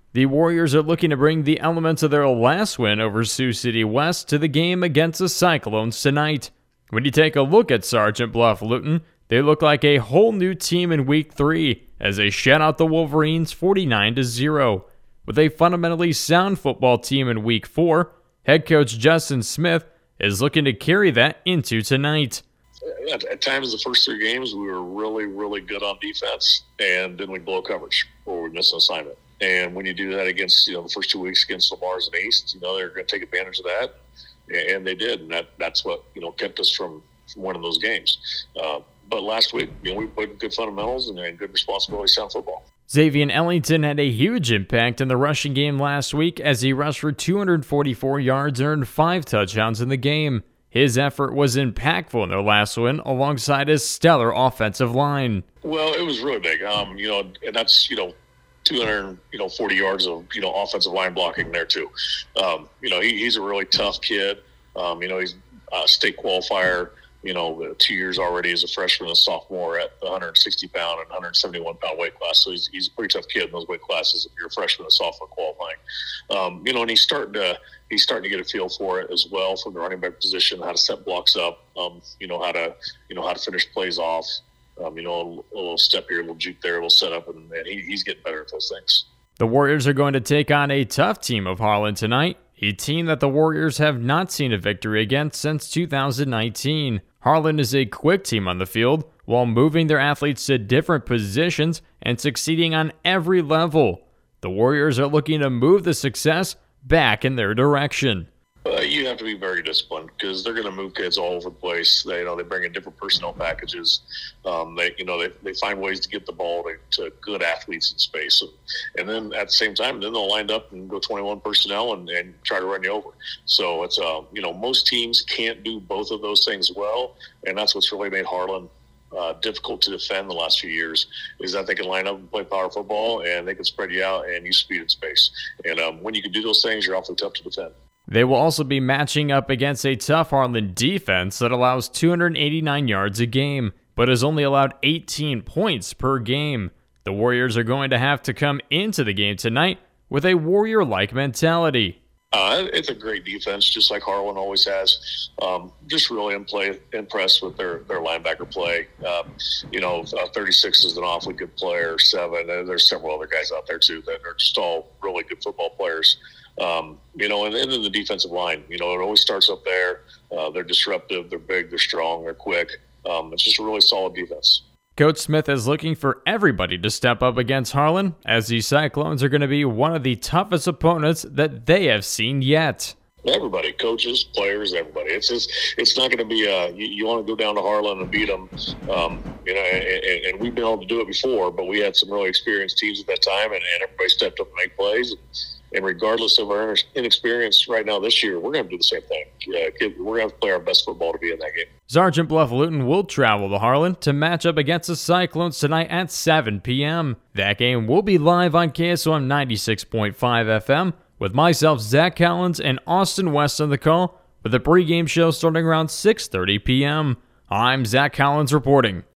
The Warriors are looking to bring the elements of their last win over Sioux City West to the game against the Cyclones tonight. When you take a look at Sergeant Bluff Luton, they look like a whole new team in Week 3 as they shut out the Wolverines 49-0. With a fundamentally sound football team in Week 4, head coach Justin Smith is looking to carry that into tonight. At times, the first 3 games, we were really, really good on defense, and then we blow coverage or we miss an assignment. And when you do that against, the first 2 weeks against Lamar's and East, they're going to take advantage of that, and they did. And that's what kept us from winning those games. But last week, we played good fundamentals and good responsibility, sound football. Xavier Ellington had a huge impact in the rushing game last week as he rushed for 244 yards and earned 5 touchdowns in the game. His effort was impactful in their last win alongside his stellar offensive line. Well, it was really big, and that's, 240 yards of, offensive line blocking there too. He's a really tough kid. He's a state qualifier, 2 years already as a freshman and a sophomore at the 160-pound and 171-pound weight class. So he's a pretty tough kid in those weight classes if you're a freshman and sophomore qualifying. And he's starting to get a feel for it as well from the running back position, how to set blocks up, how to finish plays off. A little step here, a little juke there, a little setup, and he's getting better at those things. The Warriors are going to take on a tough team of Harlan tonight, a team that the Warriors have not seen a victory against since 2019. Harlan is a quick team on the field, while moving their athletes to different positions and succeeding on every level. The Warriors are looking to move the success back in their direction. You have to be very disciplined because they're going to move kids all over the place. They bring in different personnel packages. They find ways to get the ball to good athletes in space, and then at the same time, then they'll line up and go 21 personnel and try to run you over. So it's most teams can't do both of those things well, and that's what's really made Harlan difficult to defend the last few years, is that they can line up and play power football and they can spread you out and use speed and space. And when you can do those things, you're awfully tough to defend. They will also be matching up against a tough Harlan defense that allows 289 yards a game, but has only allowed 18 points per game. The Warriors are going to have to come into the game tonight with a Warrior-like mentality. It's a great defense, just like Harlan always has. Just really impressed with their linebacker play. 36 is an awfully good player, 7. There's several other guys out there, too, that are just all really good football players. And then the defensive line, it always starts up there. They're disruptive, they're big, they're strong, they're quick. It's just a really solid defense. Coach Smith is looking for everybody to step up against Harlan, as the Cyclones are going to be one of the toughest opponents that they have seen yet. Everybody, coaches, players, everybody. It's not going to be you want to go down to Harlan and beat them, and we've been able to do it before, but we had some really experienced teams at that time, and everybody stepped up and made plays. And regardless of our inexperience right now this year, we're going to do the same thing. We're going to play our best football to be in that game. Sergeant Bluff Luton will travel to Harlan to match up against the Cyclones tonight at 7 p.m. That game will be live on KSOM 96.5 FM with myself, Zach Collins, and Austin West on the call, with the pregame show starting around 6:30 p.m. I'm Zach Collins reporting.